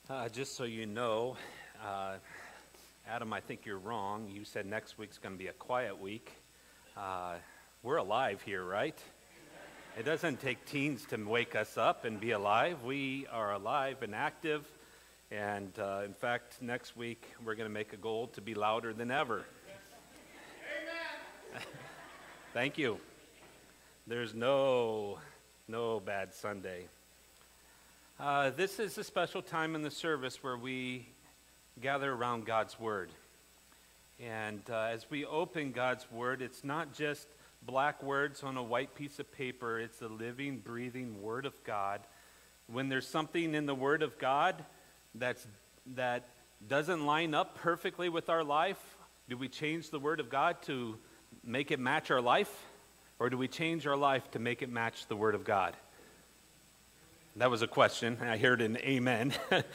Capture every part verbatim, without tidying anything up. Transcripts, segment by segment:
Uh, just so you know, uh, Adam, I think you're wrong. You said next week's going to be a quiet week. Uh, we're alive here, right? It doesn't take teens to wake us up and be alive. We are alive and active. And uh, in fact, next week we're going to make a goal to be louder than ever. Amen. Thank you. There's no, no bad Sunday. Uh, this is a special time in the service where we gather around God's Word. And uh, as we open God's Word, it's not just black words on a white piece of paper. It's the living, breathing Word of God. When there's something in the Word of God that's, that doesn't line up perfectly with our life, do we change the Word of God to make it match our life? Or do we change our life to make it match the Word of God? That was a question. I heard an amen.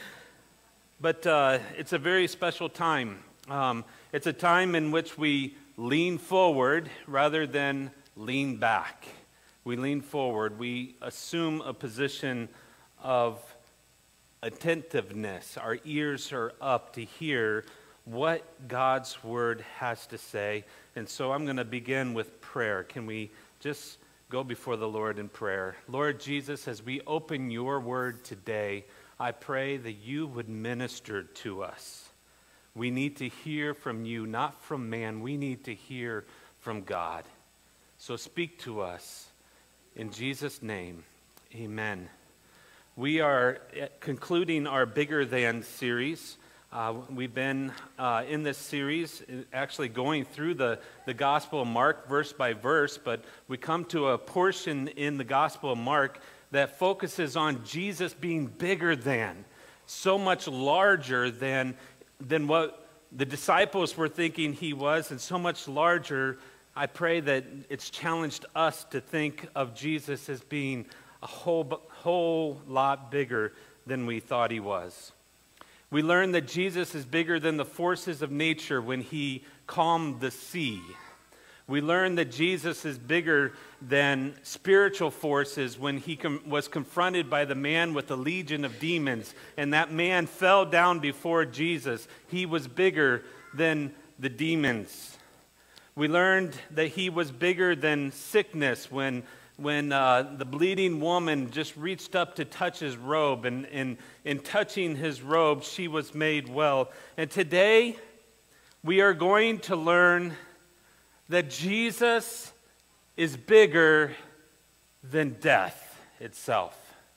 But uh, it's a very special time. Um, it's a time in which we lean forward rather than lean back. We lean forward. We assume a position of attentiveness. Our ears are up to hear what God's Word has to say. And so I'm going to begin with prayer. Can we just go before the Lord in prayer? Lord Jesus, as we open your word today, I pray that you would minister to us. We need to hear from you, not from man. We need to hear from God. So speak to us. In Jesus' name, amen. We are concluding our Bigger Than series. Uh, we've been uh, in this series actually going through the, the Gospel of Mark verse by verse, but we come to a portion in the Gospel of Mark that focuses on Jesus being bigger than, so much larger than, than what the disciples were thinking he was, and so much larger. I pray that it's challenged us to think of Jesus as being a whole, whole lot bigger than we thought he was. We learn that Jesus is bigger than the forces of nature when he calmed the sea. We learn that Jesus is bigger than spiritual forces when he com- was confronted by the man with a legion of demons, and that man fell down before Jesus. He was bigger than the demons. We learned that he was bigger than sickness when when uh, the bleeding woman just reached up to touch his robe, and, and in touching his robe, she was made well. And today, we are going to learn that Jesus is bigger than death itself.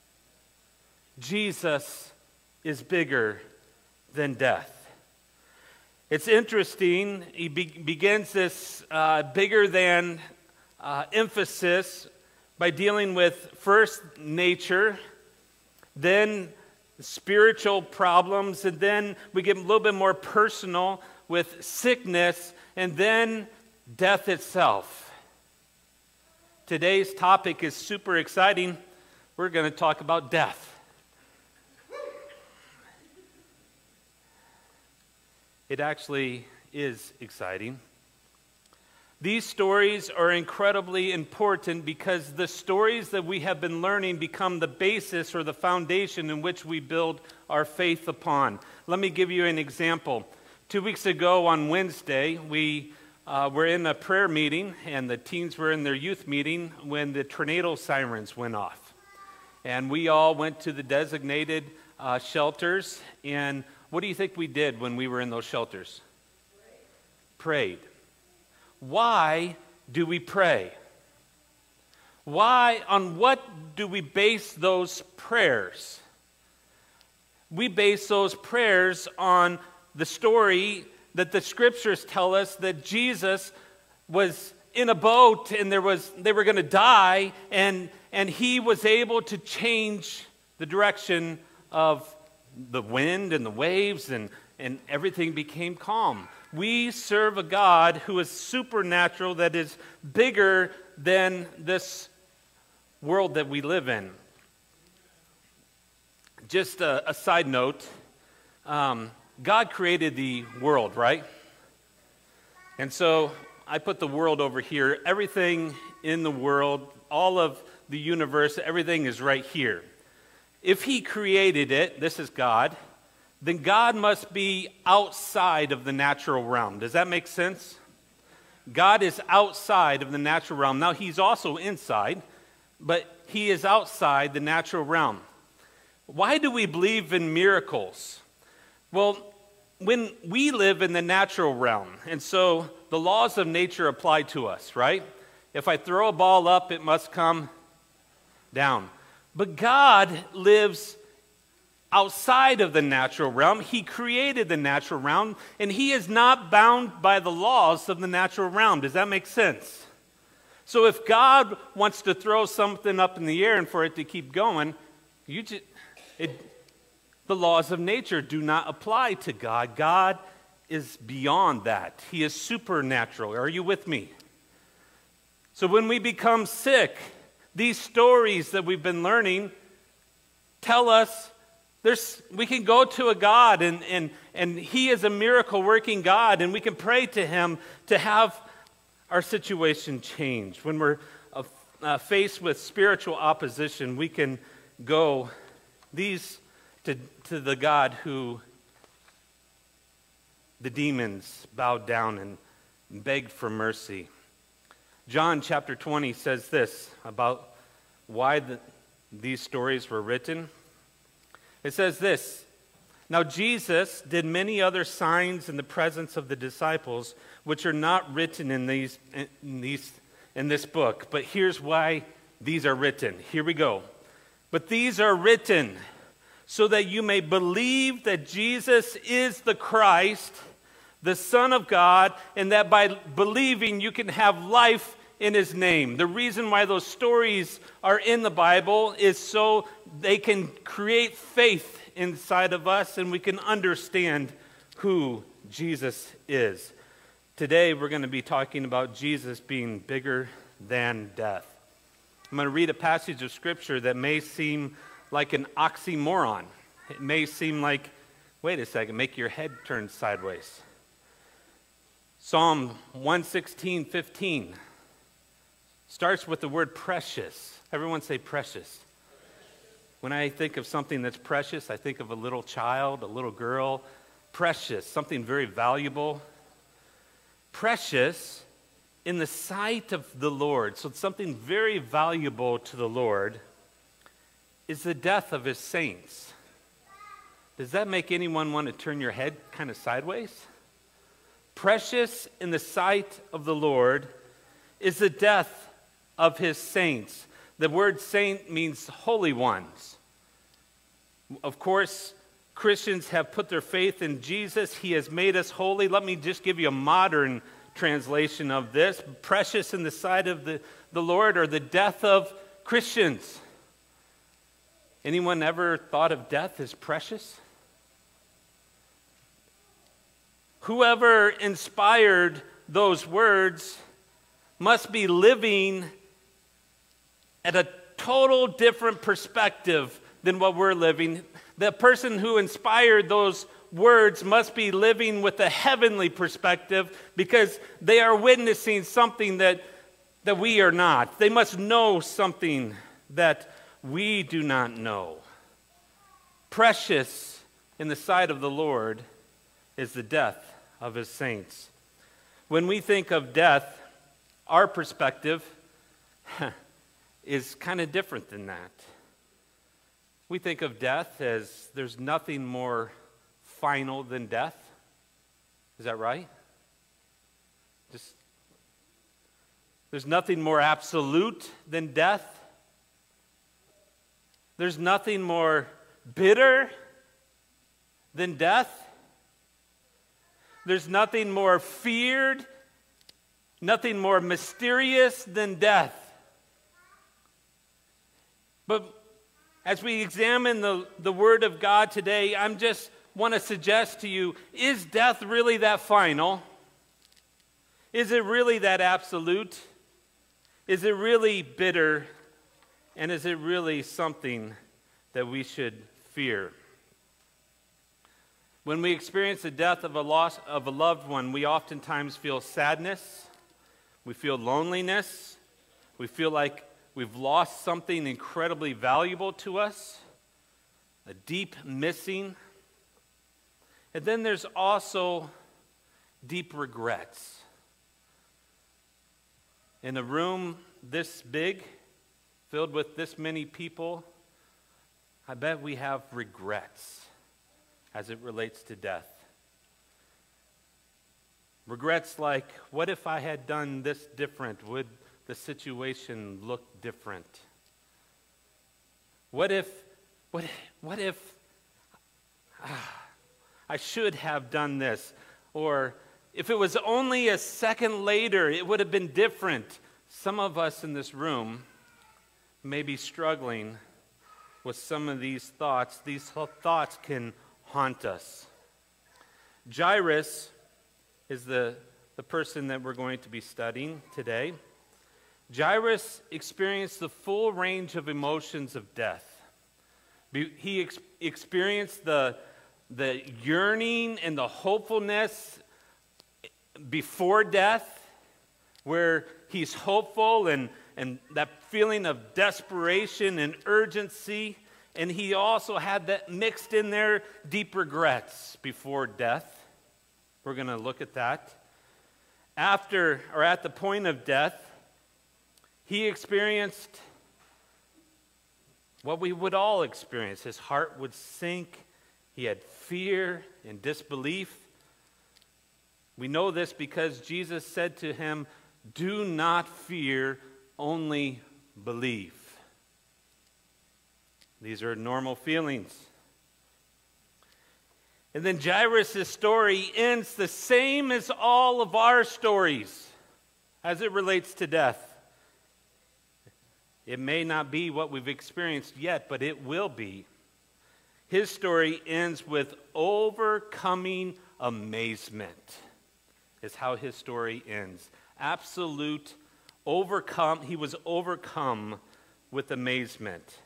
Jesus is bigger than death. It's interesting, he be- begins this uh, bigger than uh, emphasis by dealing with first nature, then spiritual problems, and then we get a little bit more personal with sickness, and then death itself. Today's topic is super exciting. We're going to talk about death. It actually is exciting. These stories are incredibly important because the stories that we have been learning become the basis or the foundation in which we build our faith upon. Let me give you an example. Two weeks ago on Wednesday, we uh, were in a prayer meeting, and the teens were in their youth meeting when the tornado sirens went off. And we all went to the designated uh, shelters, and what do you think we did when we were in those shelters? Prayed. Why do we pray? Why, on what do we base those prayers? We base those prayers on the story that the scriptures tell us that Jesus was in a boat and there was they were going to die, and, and he was able to change the direction of the wind and the waves, and, and everything became calm. We serve a God who is supernatural, that is bigger than this world that we live in. Just a, a side note, um, God created the world, right? And so I put the world over here. Everything in the world, all of the universe, everything is right here. If he created it, this is God, then God must be outside of the natural realm. Does that make sense? God is outside of the natural realm. Now, he's also inside, but he is outside the natural realm. Why do we believe in miracles? Well, when we live in the natural realm, and so the laws of nature apply to us, right? If I throw a ball up, it must come down. But God lives outside of the natural realm. He created the natural realm, and he is not bound by the laws of the natural realm. Does that make sense? So if God wants to throw something up in the air and for it to keep going, you just, it, the laws of nature do not apply to God. God is beyond that. He is supernatural. Are you with me? So when we become sick, these stories that we've been learning tell us there's, we can go to a God, and, and, and he is a miracle-working God, and we can pray to him to have our situation change. When we're uh, uh, faced with spiritual opposition, we can go these to, to the God who the demons bowed down and begged for mercy. John chapter twenty says this about why the, these stories were written. It says this, "Now Jesus did many other signs in the presence of the disciples, which are not written in these in these in this book. But here's why these are written." Here we go. "But these are written so that you may believe that Jesus is the Christ, the Son of God, and that by believing you can have life in his name." The reason why those stories are in the Bible is so they can create faith inside of us and we can understand who Jesus is. Today we're going to be talking about Jesus being bigger than death. I'm going to read a passage of Scripture that may seem like an oxymoron. It may seem like, wait a second, make your head turn sideways. Psalm one sixteen, fifteen starts with the word precious. Everyone say precious. When I think of something that's precious, I think of a little child, a little girl. Precious, something very valuable. Precious in the sight of the Lord, so it's something very valuable to the Lord, is the death of his saints. Does that make anyone want to turn your head kind of sideways? Precious in the sight of the Lord is the death of his saints. The word saint means holy ones. Of course, Christians have put their faith in Jesus. He has made us holy. Let me just give you a modern translation of this. Precious in the sight of the, the Lord are the death of Christians. Anyone ever thought of death as precious? Whoever inspired those words must be living at a total different perspective than what we're living. The person who inspired those words must be living with a heavenly perspective because they are witnessing something that, that we are not. They must know something that we do not know. Precious in the sight of the Lord is the death of his saints. When we think of death, our perspective is kind of different than that. We think of death as there's nothing more final than death. Is that right? Just there's nothing more absolute than death. There's nothing more bitter than death. There's nothing more feared, nothing more mysterious than death. But as we examine the, the Word of God today, I'm just want to suggest to you, is death really that final? Is it really that absolute? Is it really bitter? And is it really something that we should fear? When we experience the death of a loss of a loved one, we oftentimes feel sadness, we feel loneliness, we feel like we've lost something incredibly valuable to us, a deep missing. And then there's also deep regrets. In a room this big, filled with this many people, I bet we have regrets as it relates to death. Regrets like, what if I had done this different? Would the situation look different? What if, what, what if ah, I should have done this? Or if it was only a second later, it would have been different. Some of us in this room may be struggling with some of these thoughts. These thoughts can haunt us. Jairus is the, the person that we're going to be studying today. Jairus experienced the full range of emotions of death. He ex- experienced the, the yearning and the hopefulness before death, where he's hopeful and, and that feeling of desperation and urgency. And he also had that mixed in there deep regrets before death. We're going to look at that. After, or at the point of death, he experienced what we would all experience. His heart would sink. He had fear and disbelief. We know this because Jesus said to him, "Do not fear, only believe." These are normal feelings. And then Jairus' story ends the same as all of our stories as it relates to death. It may not be what we've experienced yet, but it will be. His story ends with overcoming amazement, is how his story ends. Absolute overcome. He was overcome with amazement.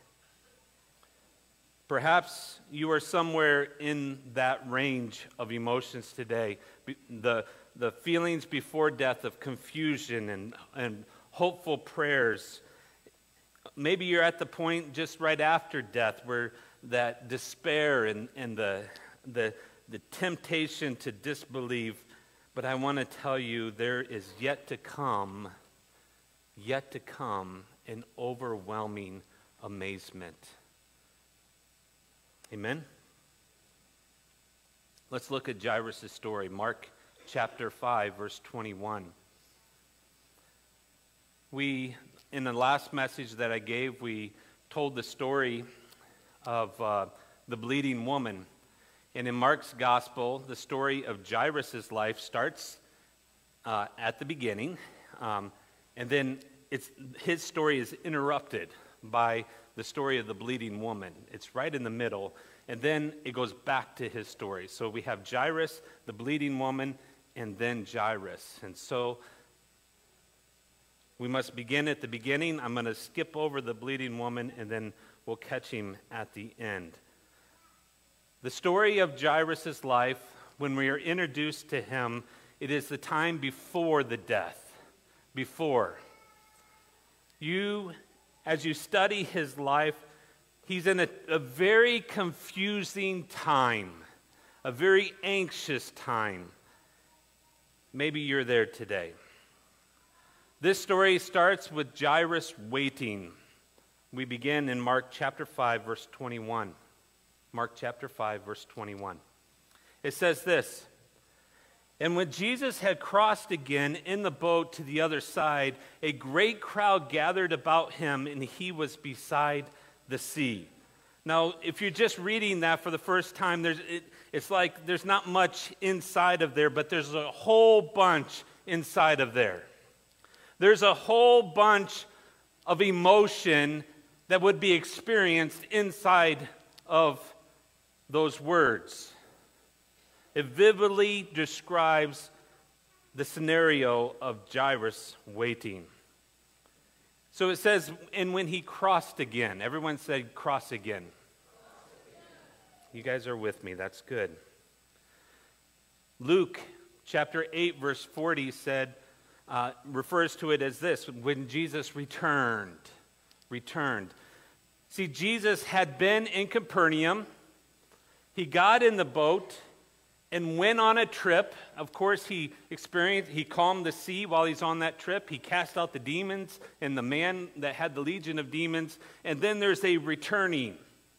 Perhaps you are somewhere in that range of emotions today. The, the feelings before death of confusion and, and hopeful prayers. Maybe you're at the point just right after death where that despair and, and the, the, the temptation to disbelieve. But I want to tell you, there is yet to come, yet to come, an overwhelming amazement. Amen? Let's look at Jairus' story. Mark chapter five, verse twenty-one. We, in the last message that I gave, we told the story of uh, the bleeding woman. And in Mark's gospel, the story of Jairus' life starts uh, at the beginning. Um, and then it's, his story is interrupted by the story of the bleeding woman. It's right in the middle, and then it goes back to his story. So we have Jairus, the bleeding woman, and then Jairus. And so we must begin at the beginning. I'm going to skip over the bleeding woman, and then we'll catch him at the end. The story of Jairus' life, when we are introduced to him, it is the time before the death. Before. You As you study his life, he's in a, a very confusing time, a very anxious time. Maybe you're there today. This story starts with Jairus waiting. We begin in Mark chapter five, verse twenty-one. Mark chapter five, verse twenty-one. It says this: "And when Jesus had crossed again in the boat to the other side, a great crowd gathered about him, and he was beside the sea." Now, if you're just reading that for the first time, there's, it, it's like there's not much inside of there, but there's a whole bunch inside of there. There's a whole bunch of emotion that would be experienced inside of those words. It vividly describes the scenario of Jairus waiting. So it says, and when he crossed again. Everyone said, cross again. You guys are with me. That's good. Luke chapter eight, verse forty said, uh, refers to it as this: when Jesus returned. Returned. See, Jesus had been in Capernaum. He got in the boat. and went on a trip. Of course, he experienced, he calmed the sea while he's on that trip. He cast out the demons and the man that had the legion of demons. And then there's a returning.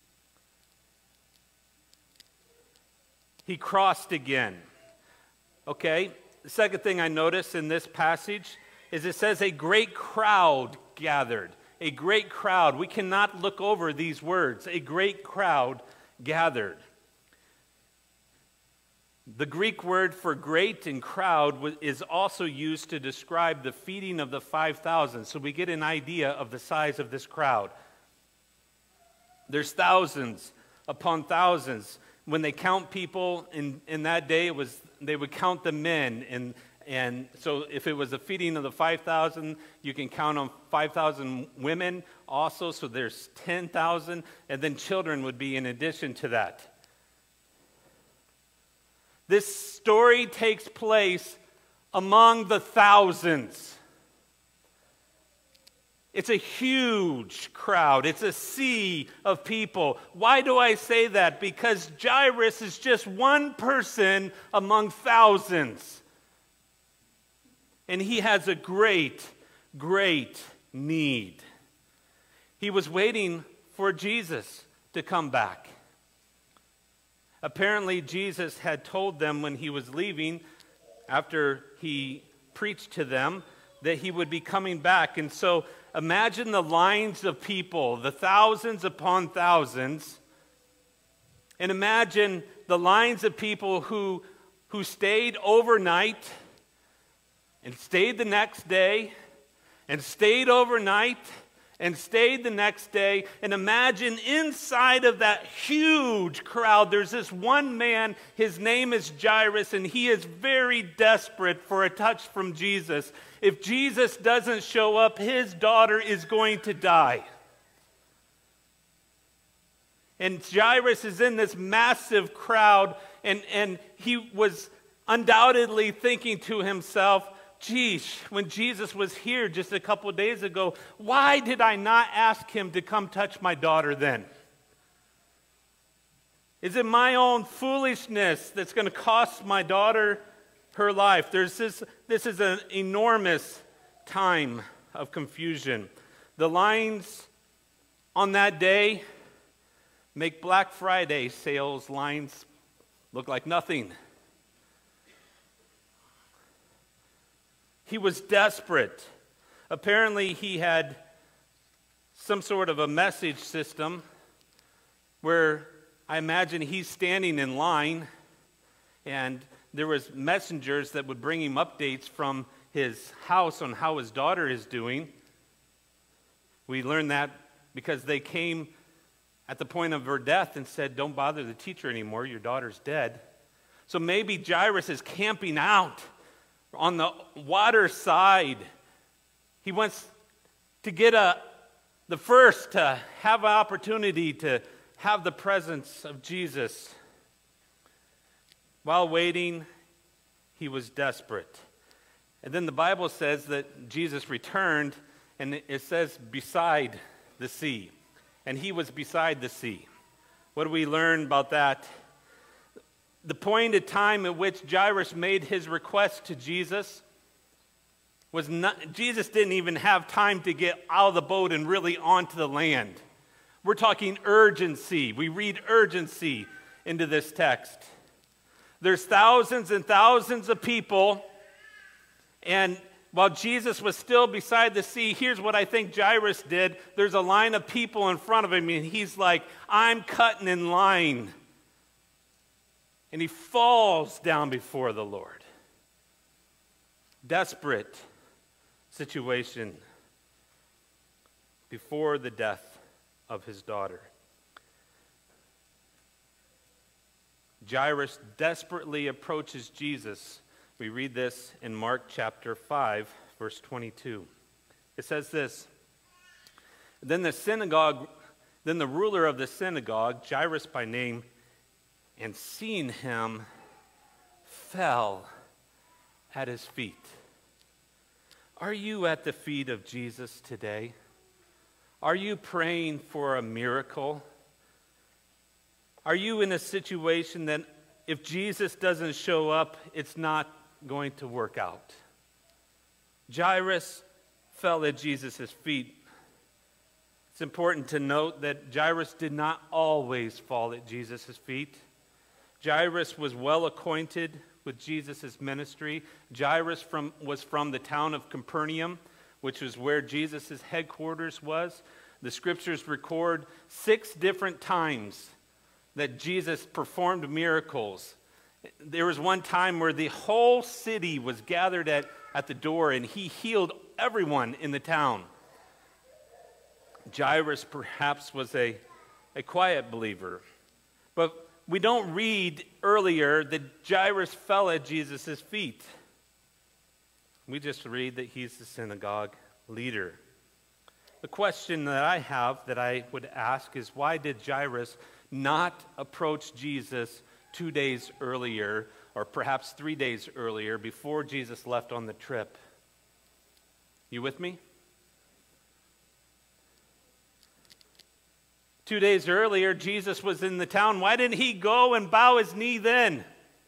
He crossed again. Okay? The second thing I notice in this passage is it says a great crowd gathered. A great crowd. We cannot look over these words. A great crowd gathered. The Greek word for great and crowd is also used to describe the feeding of the five thousand. So we get an idea of the size of this crowd. There's thousands upon thousands. When they count people in, in that day, it was they would count the men. And, and so if it was a feeding of the five thousand, you can count on five thousand women also. So there's ten thousand. And then children would be in addition to that. This story takes place among the thousands. It's a huge crowd. It's a sea of people. Why do I say that? Because Jairus is just one person among thousands. And he has a great, great need. He was waiting for Jesus to come back. Apparently, Jesus had told them when he was leaving, after he preached to them, that he would be coming back. And so imagine the lines of people, the thousands upon thousands, and imagine the lines of people who, who stayed overnight and stayed the next day and stayed overnight and stayed the next day. And imagine inside of that huge crowd, there's this one man, his name is Jairus, and he is very desperate for a touch from Jesus. If Jesus doesn't show up, his daughter is going to die. And Jairus is in this massive crowd, and, and he was undoubtedly thinking to himself, geez, when Jesus was here just a couple of days ago, why did I not ask him to come touch my daughter then? Is it my own foolishness that's going to cost my daughter her life? There's this, this is an enormous time of confusion. The lines on that day make Black Friday sales lines look like nothing. He was desperate. Apparently, he had some sort of a message system where I imagine he's standing in line, and there was messengers that would bring him updates from his house on how his daughter is doing. We learned that because they came at the point of her death and said, don't bother the teacher anymore, your daughter's dead. So maybe Jairus is camping out on the water side. He wants to get a, the first to have an opportunity to have the presence of Jesus. While waiting, he was desperate. And then the Bible says that Jesus returned, and it says beside the sea. And he was beside the sea. What do we learn about that? The point of time at which Jairus made his request to Jesus was not, Jesus didn't even have time to get out of the boat and really onto the land. We're talking urgency. We read urgency into this text. There's thousands and thousands of people, and while Jesus was still beside the sea, here's what I think Jairus did. There's a line of people in front of him, and he's like, I'm cutting in line. And he falls down before the Lord. Desperate situation before the death of his daughter. Jairus desperately approaches Jesus. We read this in Mark chapter five, verse twenty-two. It says this, Then the synagogue, then the ruler of the synagogue, Jairus by name, and seeing him, fell at his feet. Are you at the feet of Jesus today? Are you praying for a miracle? Are you in a situation that if Jesus doesn't show up, it's not going to work out. Jairus fell at Jesus' feet. It's important to note that Jairus did not always fall at Jesus' feet. Jairus was well acquainted with Jesus' ministry. Jairus from, was from the town of Capernaum, which was where Jesus' headquarters was. The scriptures record six different times that Jesus performed miracles. There was one time where the whole city was gathered at, at the door, and he healed everyone in the town. Jairus perhaps was a, a quiet believer, but we don't read earlier that Jairus fell at Jesus' feet. We just read that he's the synagogue leader. The question that I have that I would ask is, why did Jairus not approach Jesus two days earlier, or perhaps three days earlier, before Jesus left on the trip? You with me? Two days earlier, Jesus was in the town. Why didn't he go and bow his knee then?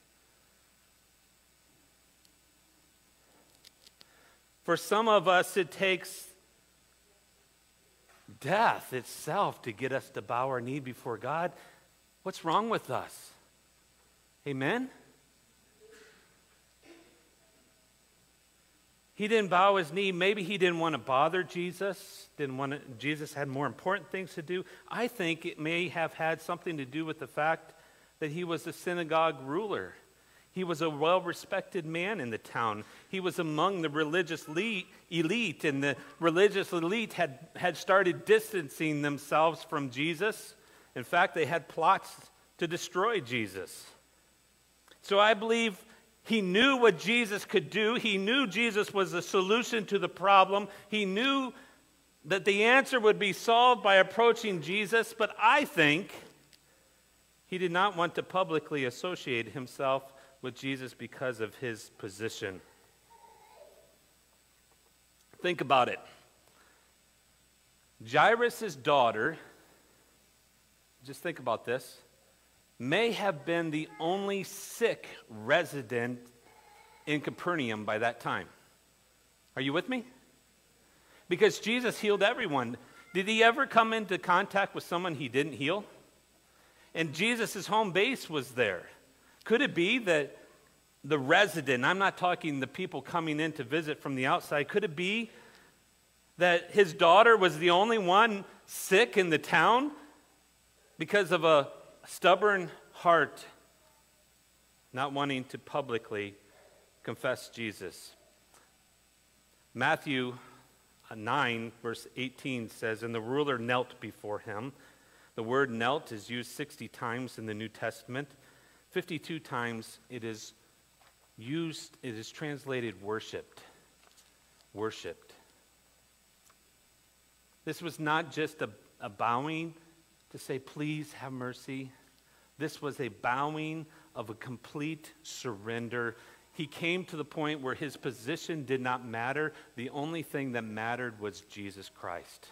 For some of us, it takes death itself to get us to bow our knee before God. What's wrong with us? Amen? He didn't bow his knee. Maybe he didn't want to bother Jesus. Didn't want to, Jesus had more important things to do. I think it may have had something to do with the fact that he was a synagogue ruler. He was a well-respected man in the town. He was among the religious elite, and the religious elite had, had started distancing themselves from Jesus. In fact, they had plots to destroy Jesus. So I believe he knew what Jesus could do. He knew Jesus was the solution to the problem. He knew that the answer would be solved by approaching Jesus, but I think he did not want to publicly associate himself with Jesus because of his position. Think about it. Jairus' daughter, just think about this, may have been the only sick resident in Capernaum by that time. Are you with me? Because Jesus healed everyone. Did he ever come into contact with someone he didn't heal? And Jesus' home base was there. Could it be that the resident, I'm not talking the people coming in to visit from the outside, could it be that his daughter was the only one sick in the town because of a stubborn heart, not wanting to publicly confess Jesus? Matthew nine, verse eighteen says, "And the ruler knelt before him." The word knelt is used sixty times in the New Testament. fifty-two times it is used, it is translated worshiped. Worshiped. This was not just a, a bowing to say, please have mercy. This was a bowing of a complete surrender. He came to the point where his position did not matter. The only thing that mattered was Jesus Christ.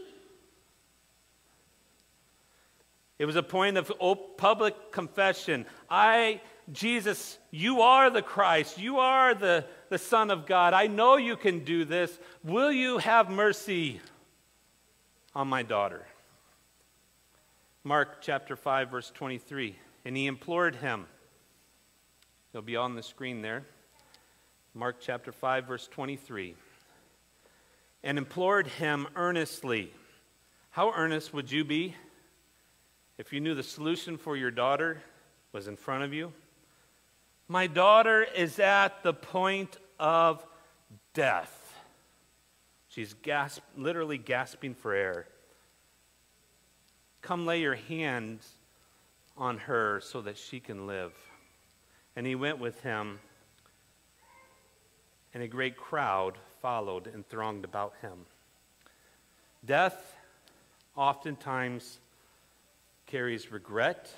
It was a point of public confession. I, Jesus, you are the Christ. You are the, the Son of God. I know you can do this. Will you have mercy on my daughter? Mark chapter five, verse twenty-three. And he implored him. It'll be on the screen there. Mark chapter five, verse twenty-three. And implored him earnestly. How earnest would you be if you knew the solution for your daughter was in front of you? My daughter is at the point of death. She's gasp, literally gasping for air. Come lay your hands on her so that she can live. And he went with him, and a great crowd followed and thronged about him. Death oftentimes carries regret.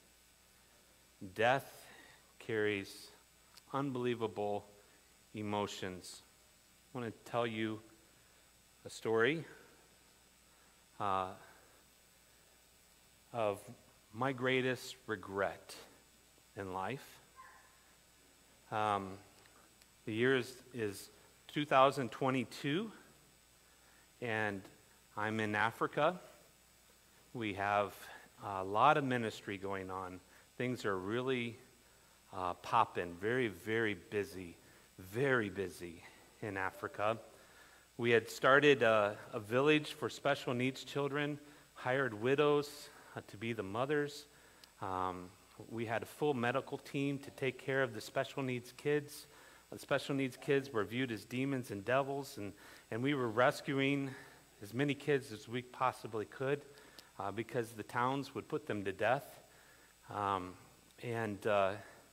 Death carries unbelievable emotions. I want to tell you a story uh, of my greatest regret. in life. Um, the year is, is two thousand twenty-two, and I'm in Africa. We have a lot of ministry going on. Things are really uh, popping, very, very busy, very busy in Africa. We had started a, a village for special needs children, hired widows uh, to be the mothers. Um, we had a full medical team to take care of the special needs kids. The special needs kids were viewed as demons and devils, and, and we were rescuing as many kids as we possibly could uh, because the towns would put them to death. Um, and uh,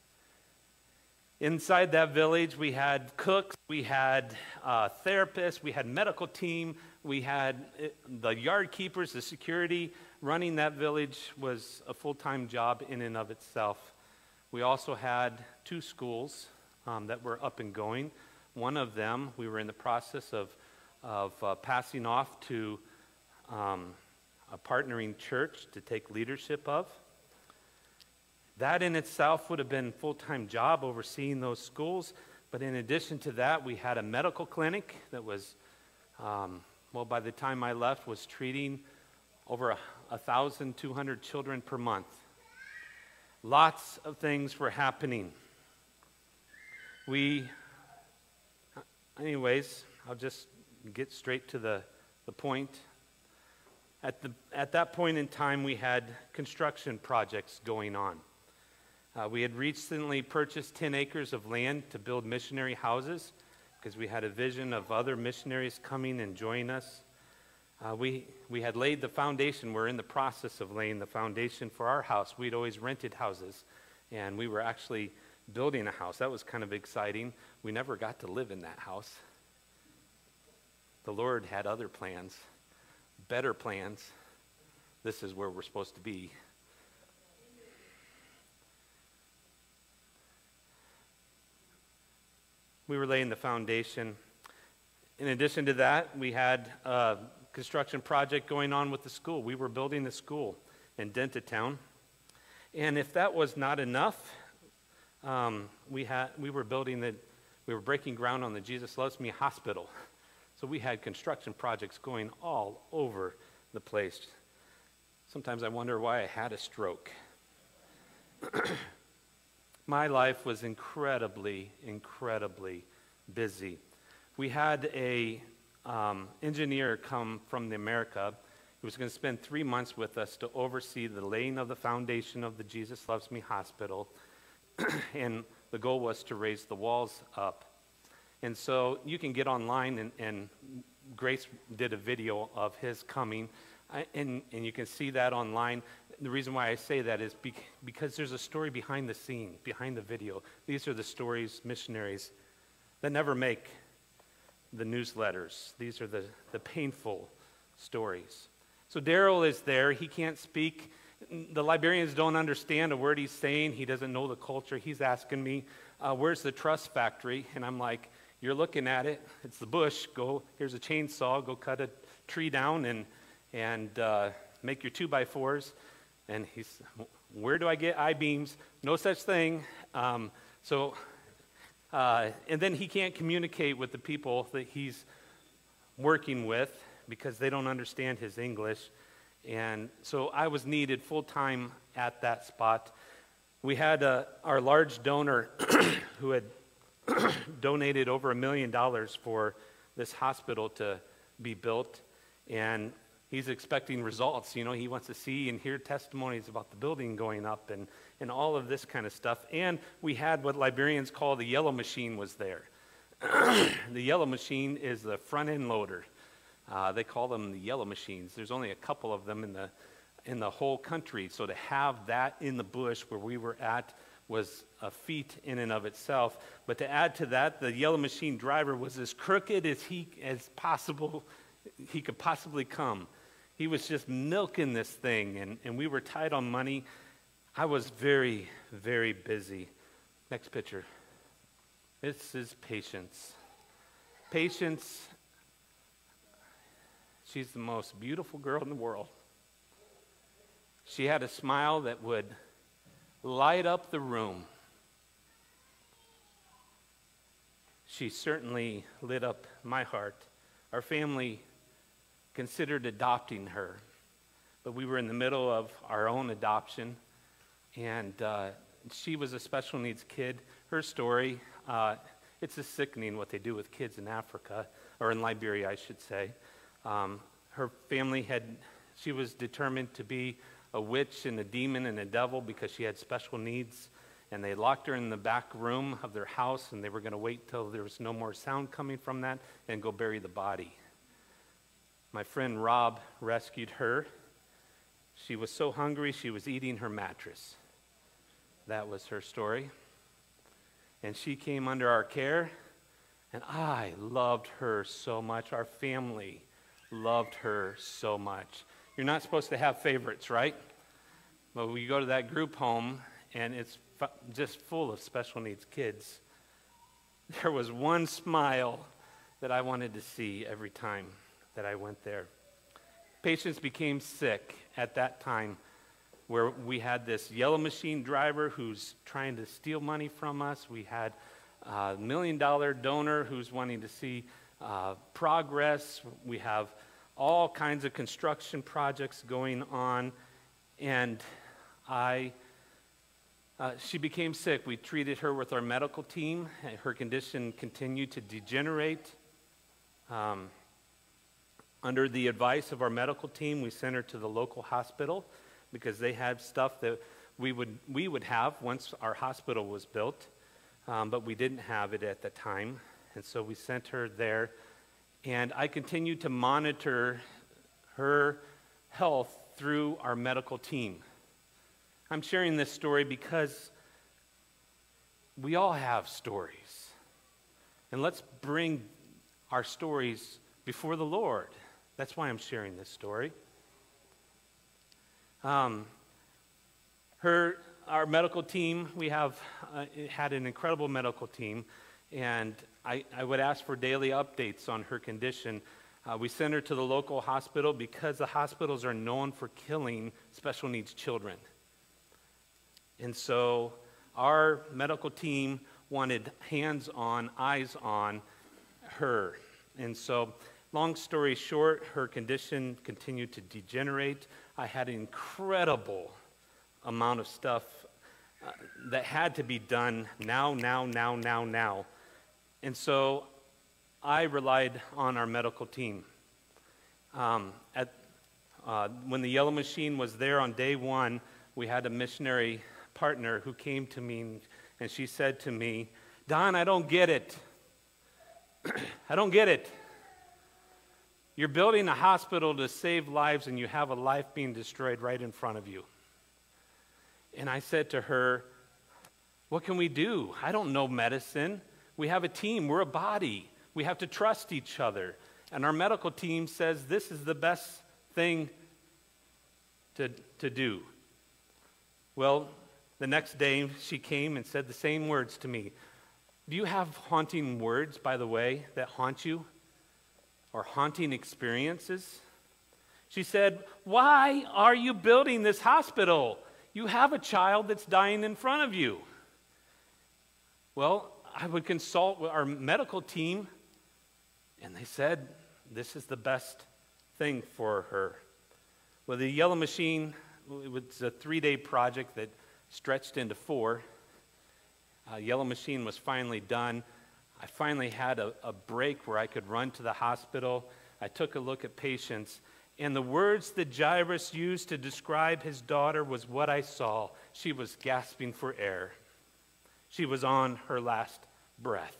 inside that village, we had cooks, we had uh, therapists, we had medical team, we had uh, the yard keepers, the security. Running that village was a full-time job in and of itself. We also had two schools um, that were up and going. One of them, we were in the process of, of uh, passing off to um, a partnering church to take leadership of. That in itself would have been a full-time job overseeing those schools. But in addition to that, we had a medical clinic that was, um, well, by the time I left, was treating over one thousand two hundred children per month. Lots of things were happening. We, anyways, I'll just get straight to the, the point. At, the, at that point in time, we had construction projects going on. Uh, we had recently purchased ten acres of land to build missionary houses because we had a vision of other missionaries coming and joining us. Uh, we, we had laid the foundation. We're in the process of laying the foundation for our house. We'd always rented houses, and we were actually building a house. That was kind of exciting. We never got to live in that house. The Lord had other plans, better plans. This is where we're supposed to be. We were laying the foundation. In addition to that, we had a construction project going on with the school. We were building the school in Dentatown. And if that was not enough, um, we had we were building the, we were breaking ground on the Jesus Loves Me Hospital. So we had construction projects going all over the place. Sometimes I wonder why I had a stroke. My life was incredibly, incredibly busy. We had a um, engineer come from the America who was going to spend three months with us to oversee the laying of the foundation of the Jesus Loves Me Hospital. And the goal was to raise the walls up. And so you can get online, and, and Grace did a video of his coming, I, and, and you can see that online. The reason why I say that is bec- because there's a story behind the scene, behind the video. These are the stories, missionaries, that never make the newsletters. These are the, the painful stories. So Daryl is there. He can't speak. The Liberians don't understand a word he's saying. He doesn't know the culture. He's asking me, uh, where's the truss factory? And I'm like, you're looking at it. It's the bush. Go, here's a chainsaw. Go cut a tree down and, and uh, make your two-by-fours. And he's, where do I get I-beams? No such thing. Um, so, uh, and then he can't communicate with the people that he's working with because they don't understand his English. And so I was needed full-time at that spot. We had uh, our large donor who had donated over a million dollars for this hospital to be built. And he's expecting results. You know, he wants to see and hear testimonies about the building going up and, and all of this kind of stuff. And we had what Liberians call the yellow machine was there. The yellow machine is the front-end loader. Uh, they call them the yellow machines. There's only a couple of them in the in the whole country. So to have that in the bush where we were at was a feat in and of itself. But to add to that, the yellow machine driver was as crooked as he as possible he could possibly come. He was just milking this thing, and, and we were tight on money. I was very, very busy. Next picture. This is Patience. Patience, she's the most beautiful girl in the world. She had a smile that would light up the room. She certainly lit up my heart. Our family considered adopting her, but we were in the middle of our own adoption, and uh, she was a special needs kid. Her story, uh, it's a sickening what they do with kids in Africa, or in Liberia, I should say. Um, her family had, she was determined to be a witch and a demon and a devil because she had special needs, and they locked her in the back room of their house, and they were going to wait till there was no more sound coming from that and go bury the body. My friend Rob rescued her. She was so hungry she was eating her mattress. That was her story. And she came under our care, and I loved her so much. Our family loved her so much. You're not supposed to have favorites, right? But we go to that group home, and it's fu- just full of special needs kids. There was one smile that I wanted to see every time that I went there. Patients became sick at that time, where we had this yellow machine driver who's trying to steal money from us. We had a million dollar donor who's wanting to see uh, progress. We have all kinds of construction projects going on, and I, uh, she became sick. We treated her with our medical team. Her condition continued to degenerate. Um, under the advice of our medical team, we sent her to the local hospital because they had stuff that we would we would have once our hospital was built, um, but we didn't have it at the time, and so we sent her there. And I continued to monitor her health through our medical team. I'm sharing this story because we all have stories. And let's bring our stories before the Lord. That's why I'm sharing this story. Um, her, our medical team, we have uh, had an incredible medical team, and I, I would ask for daily updates on her condition. Uh, we sent her to the local hospital because the hospitals are known for killing special needs children. And so our medical team wanted hands-on, eyes-on her. And so, long story short, her condition continued to degenerate. I had an incredible amount of stuff uh, that had to be done now, now, now, now, now. And so I relied on our medical team. Um, at, uh, when the yellow machine was there on day one, we had a missionary partner who came to me, and she said to me, "Don, I don't get it. I don't get it. You're building a hospital to save lives, and you have a life being destroyed right in front of you." And I said to her, "What can we do? I don't know medicine. We have a team. We're a body. We have to trust each other. And our medical team says this is the best thing to, to do." Well, the next day she came and said the same words to me. Do you have haunting words, by the way, that haunt you? Or haunting experiences? She said, "Why are you building this hospital? You have a child that's dying in front of you." Well, I would consult with our medical team, and they said, this is the best thing for her. Well, the yellow machine, it was a three-day project that stretched into four. Uh, yellow machine was finally done. I finally had a, a break where I could run to the hospital. I took a look at patients, and the words that Jairus used to describe his daughter was what I saw. She was gasping for air. She was on her last breath.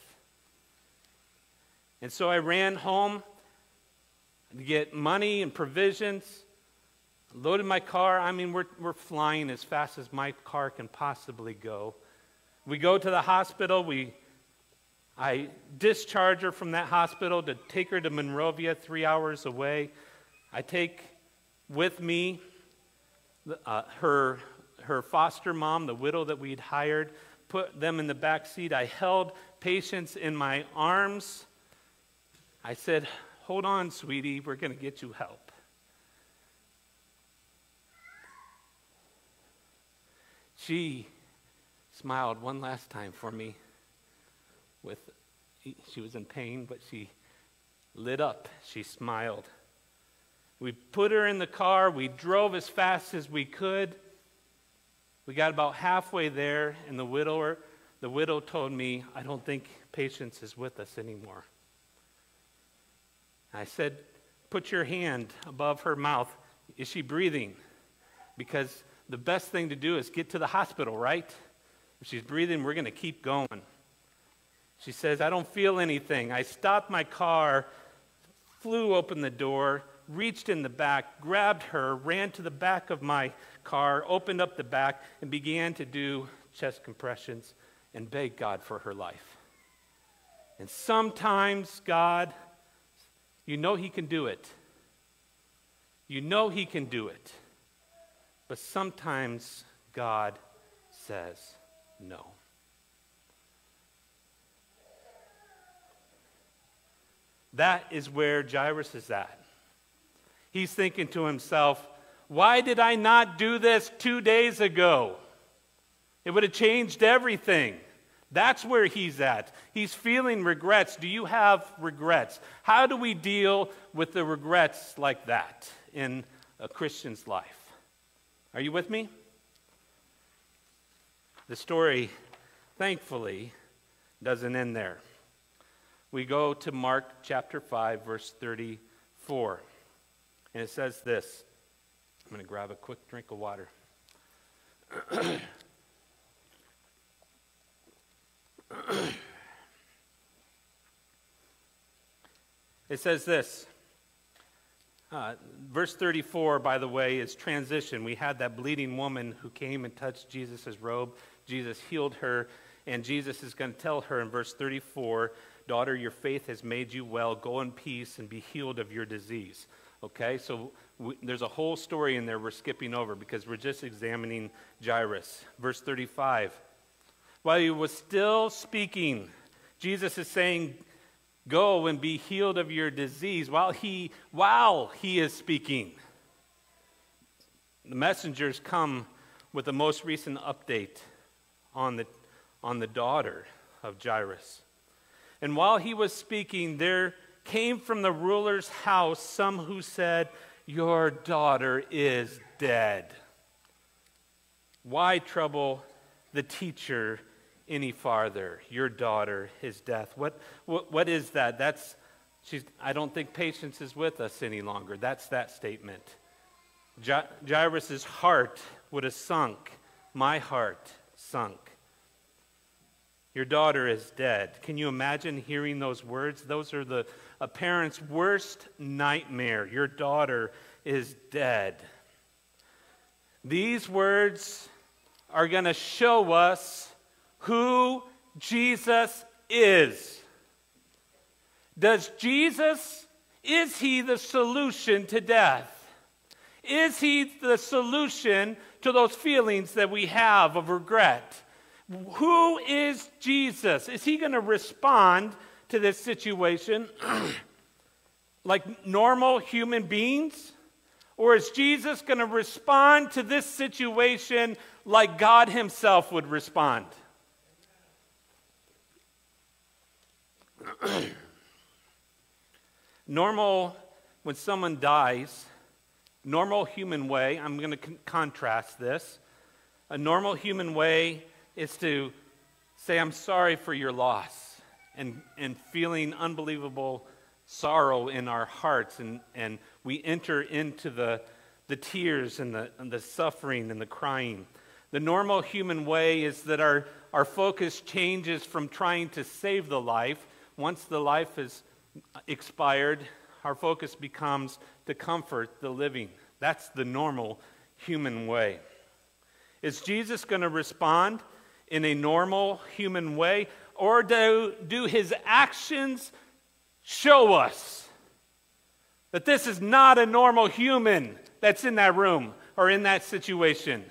And so I ran home to get money and provisions, loaded my car. I mean, we're, we're flying as fast as my car can possibly go. We go to the hospital. We, I discharge her from that hospital to take her to Monrovia, three hours away. I take with me uh, her, her foster mom, the widow that we'd hired, put them in the back seat. I held patients in my arms. I said, "Hold on, sweetie, we're going to get you help." She smiled one last time for me. With, she was in pain, but she lit up. She smiled. We put her in the car. We drove as fast as we could. We got about halfway there, and the widower, the widow told me, "I don't think Patience is with us anymore." I said, "Put your hand above her mouth. Is she breathing?" Because the best thing to do is get to the hospital, right? If she's breathing, we're going to keep going. She says, "I don't feel anything." I stopped my car, flew open the door, reached in the back, grabbed her, ran to the back of my car, opened up the back, and began to do chest compressions and beg God for her life. And sometimes God, you know He can do it. You know He can do it. But sometimes God says no. That is where Jairus is at. He's thinking to himself, why did I not do this two days ago? It would have changed everything. That's where he's at. He's feeling regrets. Do you have regrets? How do we deal with the regrets like that in a Christian's life? Are you with me? The story, thankfully, doesn't end there. We go to Mark chapter five, verse thirty-four. And it says this. I'm going to grab a quick drink of water. It says this. Uh, verse thirty-four, by the way, is transition. We had that bleeding woman who came and touched Jesus' robe. Jesus healed her, and Jesus is going to tell her in verse thirty-four, "Daughter, your faith has made you well. Go in peace and be healed of your disease." Okay, so we, there's a whole story in there we're skipping over because we're just examining Jairus. Verse thirty-five, while he was still speaking, Jesus is saying, "Go and be healed of your disease." While he, while he is speaking, the messengers come with the most recent update on the, on the daughter of Jairus. And while he was speaking, there came from the ruler's house some who said, "Your daughter is dead. Why trouble the teacher any farther? Your daughter is death." What, what, what is that? That's, she's, I don't think Patience is with us any longer. That's that statement. Ja- Jairus' heart would have sunk. My heart sunk. Your daughter is dead. Can you imagine hearing those words? Those are the a parent's worst nightmare. Your daughter is dead. These words are going to show us who Jesus is. Does Jesus, is he the solution to death? Is he the solution to those feelings that we have of regret? Who is Jesus? Is he going to respond to this situation like normal human beings? Or is Jesus going to respond to this situation like God himself would respond? Normal, when someone dies, normal human way, I'm going to con- contrast this. A normal human way is to say, "I'm sorry for your loss," and, and feeling unbelievable sorrow in our hearts, and, and we enter into the, the tears and the, and the suffering and the crying. The normal human way is that our, our focus changes from trying to save the life. Once the life is expired, our focus becomes to comfort the living. That's the normal human way. Is Jesus going to respond in a normal human way, or do, do his actions show us that this is not a normal human that's in that room or in that situation?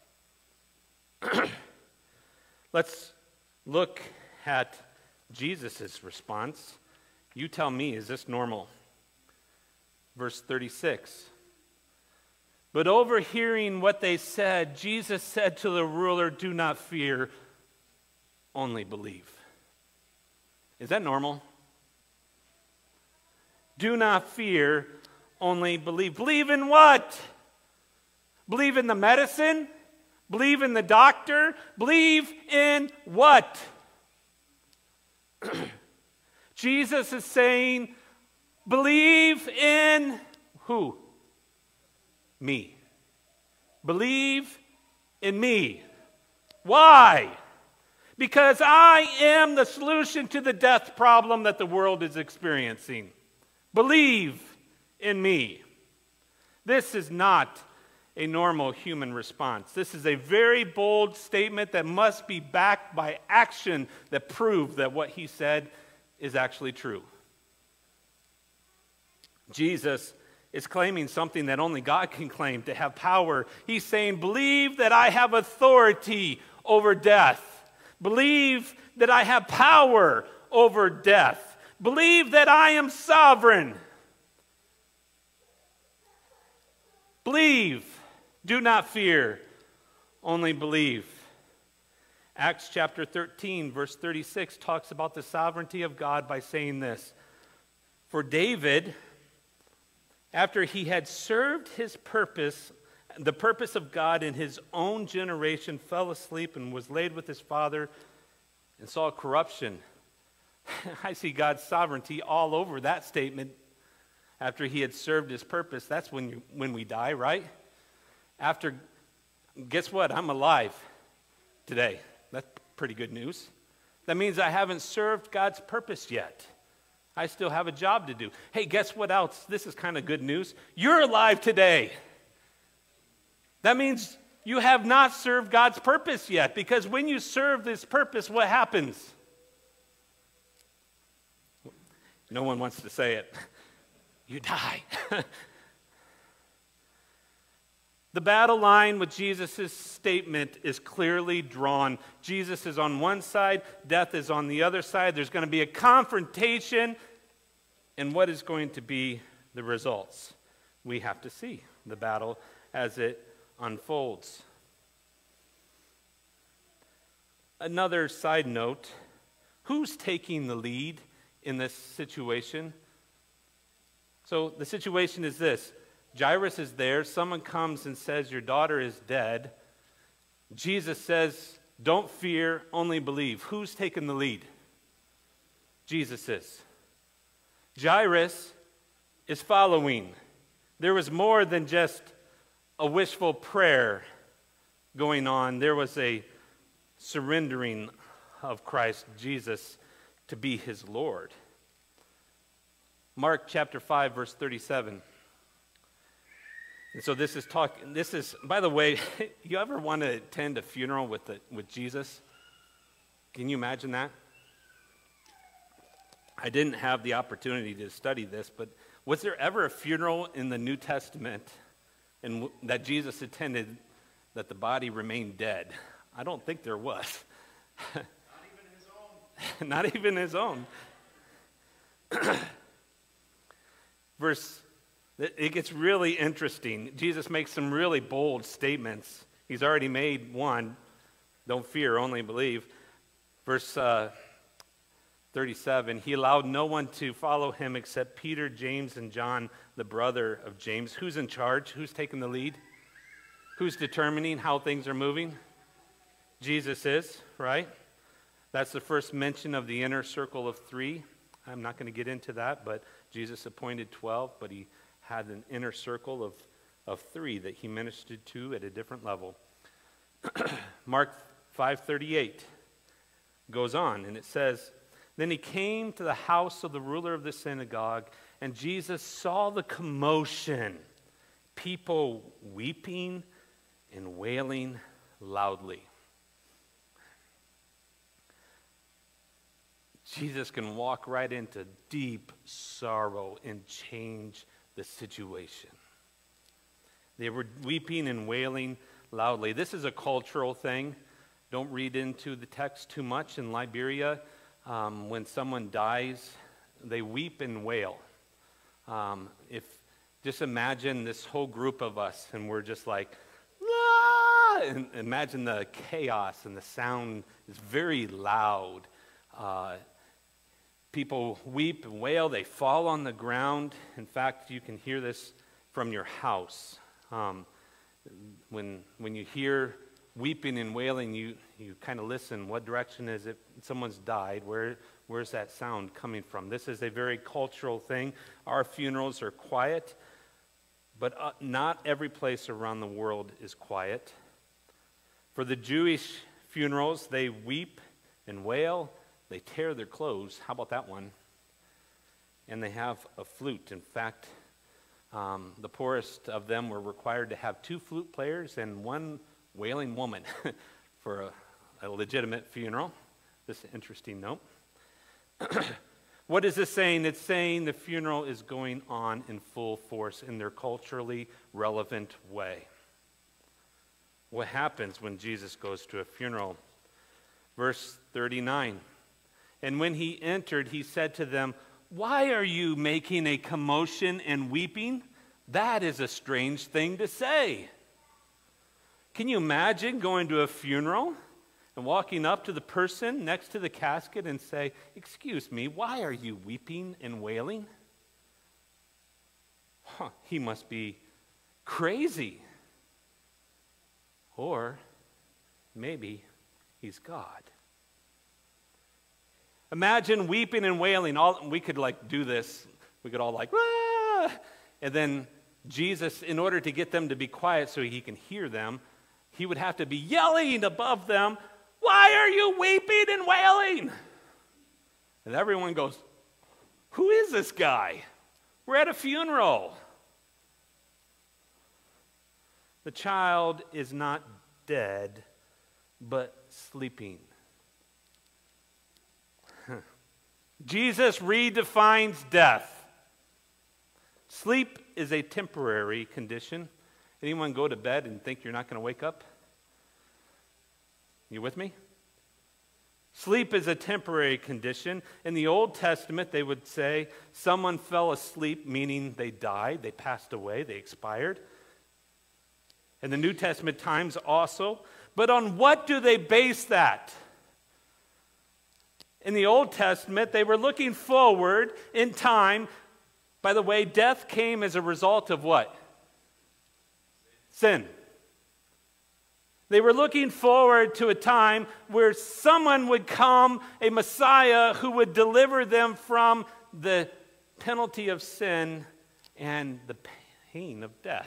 Let's look at Jesus' response. You tell me, is this normal? Verse thirty-six. But overhearing what they said, Jesus said to the ruler, "Do not fear, only believe." Is that normal? Do not fear, only believe. Believe in what? Believe in the medicine? Believe in the doctor? Believe in what? Jesus is saying, believe in who? Me. Believe in me. Why? Because I am the solution to the death problem that the world is experiencing. Believe in me. This is not a normal human response. This is a very bold statement that must be backed by action that prove that what he said is actually true. Jesus is claiming something that only God can claim, to have power. He's saying, believe that I have authority over death. Believe that I have power over death. Believe that I am sovereign. Believe. Do not fear. Only believe. Acts chapter thirteen, verse thirty-six talks about the sovereignty of God by saying this. For David, after he had served his purpose, the purpose of God in his own generation, fell asleep and was laid with his father and saw corruption. I see God's sovereignty all over that statement. After he had served his purpose, that's when you, when we die, right? After, guess what? I'm alive today. That's pretty good news. That means I haven't served God's purpose yet. I still have a job to do. Hey, guess what else? This is kind of good news. You're alive today. That means you have not served God's purpose yet, because when you serve this purpose, what happens? No one wants to say it. You die. The battle line with Jesus' statement is clearly drawn. Jesus is on one side, death is on the other side. There's going to be a confrontation, and what is going to be the results? We have to see the battle as it unfolds. Another side note, who's taking the lead in this situation? So the situation is this. Jairus is there. Someone comes and says, your daughter is dead. Jesus says, don't fear, only believe. Who's taking the lead? Jesus is. Jairus is following. There was more than just a wishful prayer going on. There was a surrendering of Christ Jesus to be his Lord. Mark chapter five, verse thirty-seven. And so this is talk. This is, by the way, you ever want to attend a funeral with the, with Jesus? Can you imagine that? I didn't have the opportunity to study this, but was there ever a funeral in the New Testament and that Jesus attended that the body remained dead? I don't think there was. Not even his own. Not even his own. Verse. It gets really interesting. Jesus makes some really bold statements. He's already made one, don't fear, only believe. Verse uh, thirty-seven, he allowed no one to follow him except Peter, James, and John, the brother of James. Who's in charge? Who's taking the lead? Who's determining how things are moving? Jesus is, right? That's the first mention of the inner circle of three. I'm not going to get into that, but Jesus appointed twelve, but he had an inner circle of, of three that he ministered to at a different level. Mark five thirty-eight goes on, and it says, then he came to the house of the ruler of the synagogue, and Jesus saw the commotion, people weeping and wailing loudly. Jesus can walk right into deep sorrow and change the situation. They were weeping and wailing loudly. This is a cultural thing. Don't read into the text too much. In Liberia, um, when someone dies, they weep and wail. Um, if Just imagine this whole group of us, and we're just like, ah! And imagine the chaos, and the sound is very loud. Uh, people weep and wail. They fall on the ground. In fact, you can hear this from your house. Um, when when you hear weeping and wailing, you, you kind of listen. What direction is it? Someone's died. Where Where's that sound coming from? This is a very cultural thing. Our funerals are quiet, but uh, not every place around the world is quiet. For the Jewish funerals, they weep and wail. They tear their clothes. How about that one? And they have a flute. In fact, um, the poorest of them were required to have two flute players and one wailing woman for a, a legitimate funeral. This is an interesting note. What is this saying? It's saying the funeral is going on in full force in their culturally relevant way. What happens when Jesus goes to a funeral? Verse thirty-nine. And when he entered, he said to them, "Why are you making a commotion and weeping? That is a strange thing to say." Can you imagine going to a funeral and walking up to the person next to the casket and say, "Excuse me, why are you weeping and wailing?" Huh, he must be crazy. Or maybe he's God. Imagine weeping and wailing. All we could like do this. We could all like, ah! And then Jesus, in order to get them to be quiet so he can hear them, he would have to be yelling above them, "Why are you weeping and wailing?" And everyone goes, "Who is this guy? We're at a funeral." The child is not dead, but sleeping. Jesus redefines death. Sleep is a temporary condition. Anyone go to bed and think you're not going to wake up? You with me? Sleep is a temporary condition. In the Old Testament, they would say someone fell asleep, meaning they died, they passed away, they expired. In the New Testament times also. But on what do they base that? In the Old Testament, they were looking forward in time. By the way, death came as a result of what? Sin. They were looking forward to a time where someone would come, a Messiah who would deliver them from the penalty of sin and the pain of death.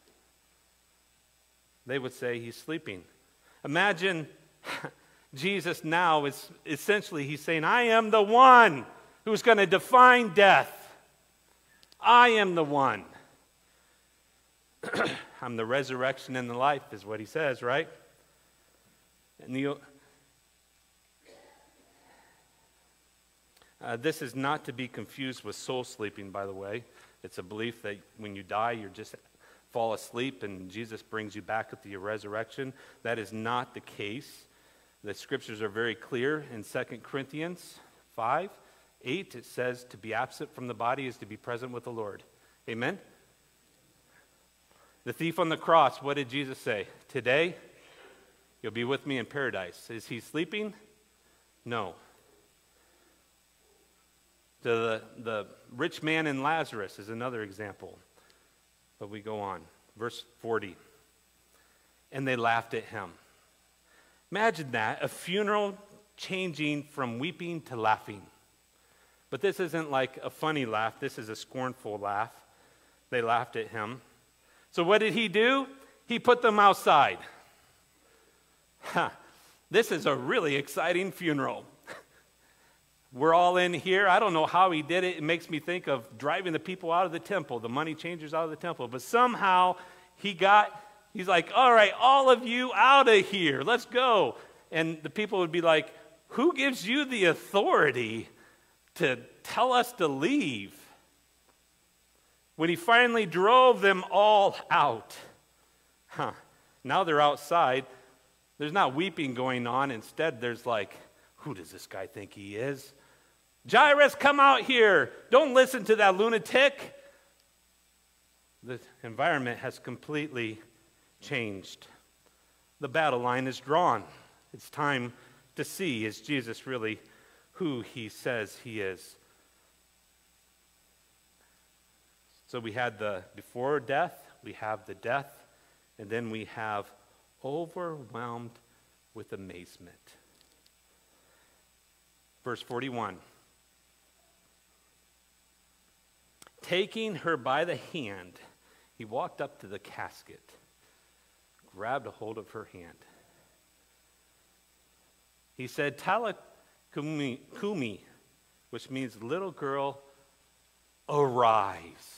They would say he's sleeping. Imagine Jesus now is essentially, he's saying, "I am the one who's going to define death. I am the one. I'm the resurrection and the life," is what he says, right? And the, uh, this is not to be confused with soul sleeping, by the way. It's a belief that when you die, you just fall asleep and Jesus brings you back at the resurrection. That is not the case. The scriptures are very clear. In Second Corinthians five, eight, it says to be absent from the body is to be present with the Lord. Amen? The thief on the cross, what did Jesus say? "Today, you'll be with me in paradise." Is he sleeping? No. The, the rich man and Lazarus is another example. But we go on. Verse forty. And they laughed at him. Imagine that, a funeral changing from weeping to laughing. But this isn't like a funny laugh. This is a scornful laugh. They laughed at him. So what did he do? He put them outside. Huh. This is a really exciting funeral. We're all in here. I don't know how he did it. It makes me think of driving the people out of the temple, the money changers out of the temple. But somehow he got, he's like, "All right, all of you out of here. Let's go." And the people would be like, "Who gives you the authority to tell us to leave?" When he finally drove them all out, huh, now they're outside. There's not weeping going on. Instead, there's like, "Who does this guy think he is? Jairus, come out here. Don't listen to that lunatic." The environment has completely changed. The battle line is drawn. It's time to see, is Jesus really who he says he is? So we had the before death, we have the death, and then we have overwhelmed with amazement. Verse forty-one. Taking her by the hand, he walked up to the casket, grabbed a hold of her hand. He said, Talitha Kumi, kumi, which means little girl, arise.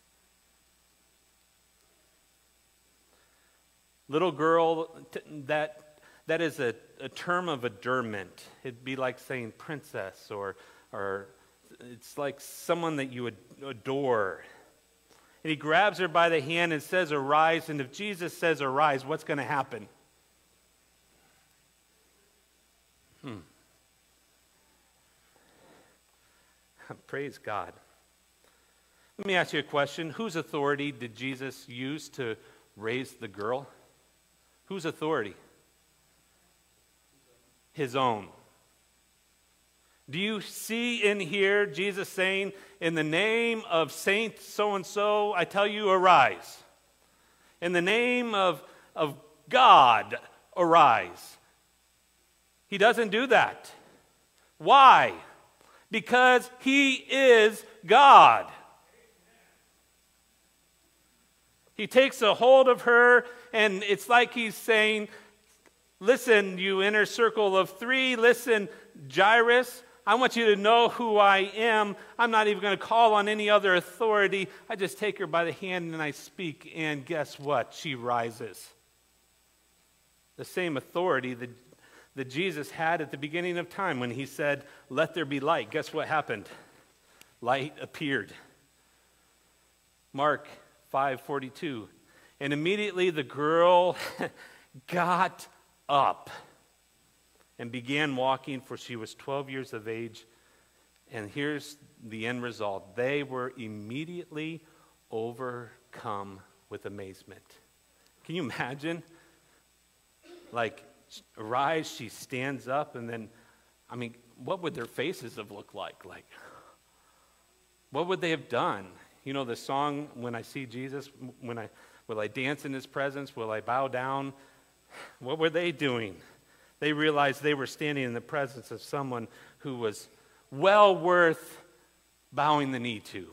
Little girl, that that is a, a term of adornment. It'd be like saying princess, or or it's like someone that you adore. And he grabs her by the hand and says, arise. And if Jesus says arise, what's going to happen? Hmm. Praise God. Let me ask you a question. Whose authority did Jesus use to raise the girl? Whose authority? His own. Do you see in here Jesus saying, in the name of Saint so-and-so, I tell you, arise. In the name of, of God, arise. He doesn't do that. Why? Because he is God. He takes a hold of her, and it's like he's saying, listen, you inner circle of three, listen, Jairus, I want you to know who I am. I'm not even going to call on any other authority. I just take her by the hand and I speak, and guess what? She rises. The same authority that, that Jesus had at the beginning of time when he said, let there be light. Guess what happened? Light appeared. Mark five forty-two. And immediately the girl got up and began walking, for she was twelve years of age. And here's the end result. They were immediately overcome with amazement. Can you imagine? Like, arise, she stands up, and then, I mean, what would their faces have looked like? Like, what would they have done? You know the song, When I See Jesus, when I will I dance in his presence? Will I bow down? What were they doing? They realized they were standing in the presence of someone who was well worth bowing the knee to.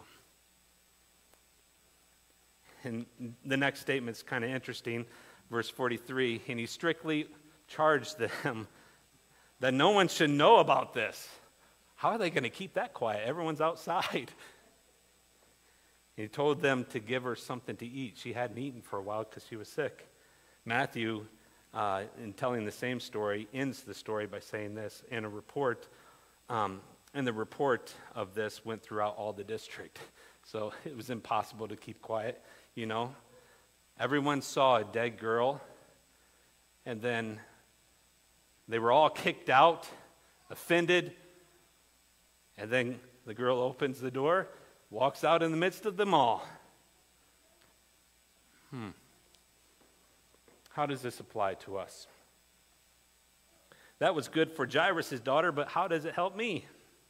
And the next statement's kind of interesting, verse forty-three, and he strictly charged them that no one should know about this. How are they going to keep that quiet? Everyone's outside. He told them to give her something to eat. She hadn't eaten for a while because she was sick. Matthew, uh, in telling the same story, ends the story by saying this, and a report, um, and the report of this went throughout all the district. So it was impossible to keep quiet, you know. Everyone saw a dead girl, and then they were all kicked out, offended, and then the girl opens the door, walks out in the midst of them all. Hmm. How does this apply to us? That was good for Jairus' daughter, but how does it help me?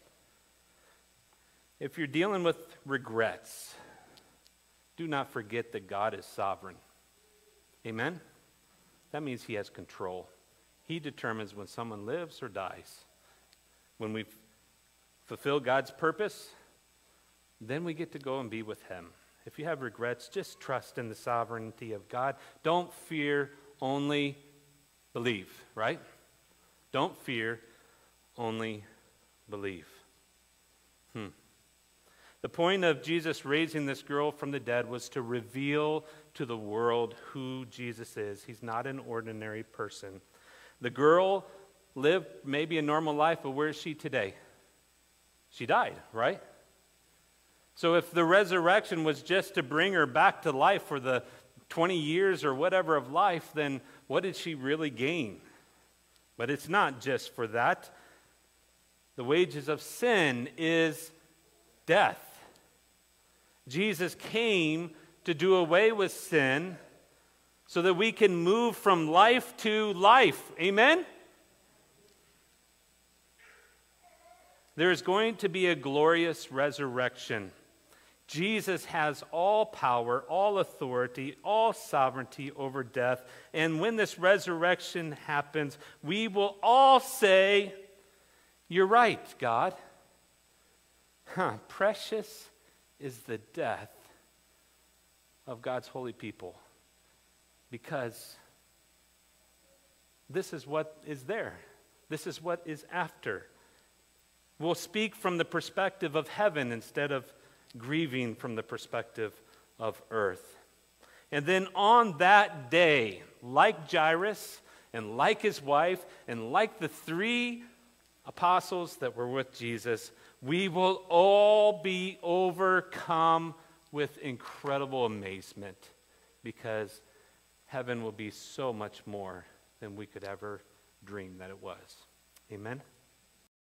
If you're dealing with regrets, do not forget that God is sovereign. Amen? That means he has control. He determines when someone lives or dies. When we fulfill God's purpose, then we get to go and be with him. If you have regrets, just trust in the sovereignty of God. Don't fear, only believe, right? Don't fear, only believe. Hmm. The point of Jesus raising this girl from the dead was to reveal to the world who Jesus is. He's not an ordinary person. The girl lived maybe a normal life, but where is she today? She died, right? So if the resurrection was just to bring her back to life for the twenty years or whatever of life, then what did she really gain? But it's not just for that. The wages of sin is death. Jesus came to do away with sin so that we can move from life to life. Amen? There is going to be a glorious resurrection. Jesus has all power, all authority, all sovereignty over death. And when this resurrection happens, we will all say, "You're right, God. Huh, precious is the death of God's holy people." Because this is what is there. This is what is after. We'll speak from the perspective of heaven instead of grieving from the perspective of earth. And then on that day, like Jairus and like his wife and like the three apostles that were with Jesus, we will all be overcome with incredible amazement because heaven will be so much more than we could ever dream that it was. Amen?